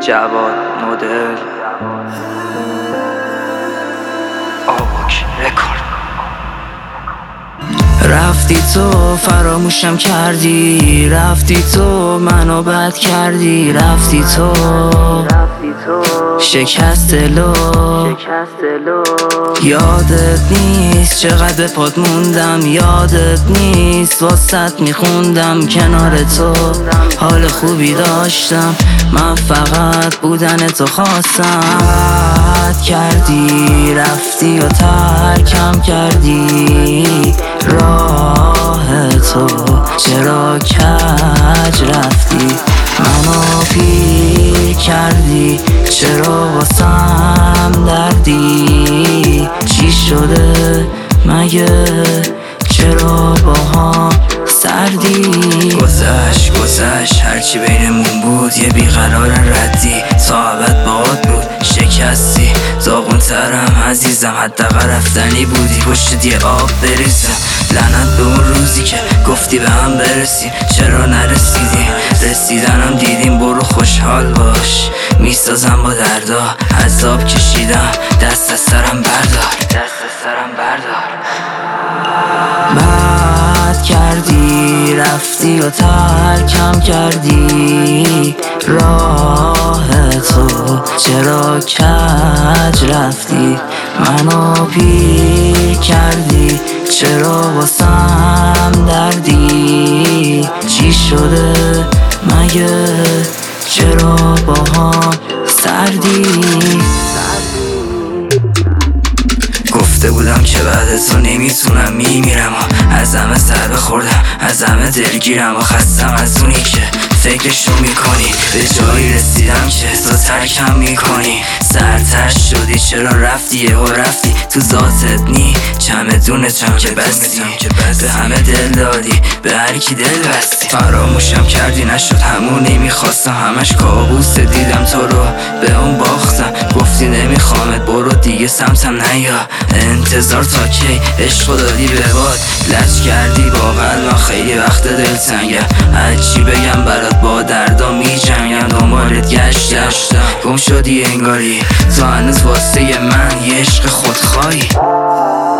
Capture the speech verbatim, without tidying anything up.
جواد مدل آواک رکورد. رفتی تو فراموشم کردی، رفتی تو منو بد کردی، رفتی تو شکست دلو یادت نیست چقدر به پات موندم، یادت نیست واسط میخوندم کنار تو حال خوبی داشتم، من فقط بودن تو خواستم. کردی رفتی و ترکم کردی، راه تو چرا کج رفتی، منو پیر کردی چرا واسم دردی، چی شده مگه چرا باها سردی. گذشت گذشت هرچی بینمون بود یه بیقرار ردی، تا ابد باد بود شکستی داغون ترم عزیزم، حداقل رفتنی بودی پشت یه آب بریزم. لعنت به اون روزی که گفتی به هم برسیم، چرا نرسیدیم، رسیدنم دیدیم، برو خوشحال باش، میسازم با دردا، عذاب کشیدم دست از سرم بردار، دست از سرم بردار. بد کردی رفتی و ترکم کردی، راه تو چرا کج رفتی، منو پیر کردی چرا واسم دردی، چی شده مگه چرا باها سردی. گفته بودم که بعد تو نمیتونم میمیرم و از همه سر بخوردم، از همه دلگیرم و خستم از اونی که فکرشو میکنی، به جایی رسیدم که تو ترکم میکنی، سرتر شدی چرا رفتی و رفتی تو ذاتت نی، چمدونتم که بستی به همه دل دادی به هر کی دل بستی، فراموشم کردی نشد همون نمیخواستم، همش کابوس دیدم تو رو به اون باختم، گفتی نمیخوامت برو دیگه سمتم نیا، انتظار تا کی عشقو دادی به باد، لج کردی واقعا من خیلی وقت دلتنگم، هرچی بگم برات با دردا میجنگم، دنبالت گشتم گم شدی انگاری، تو هنوز واسه من یه عشق خودخواهی.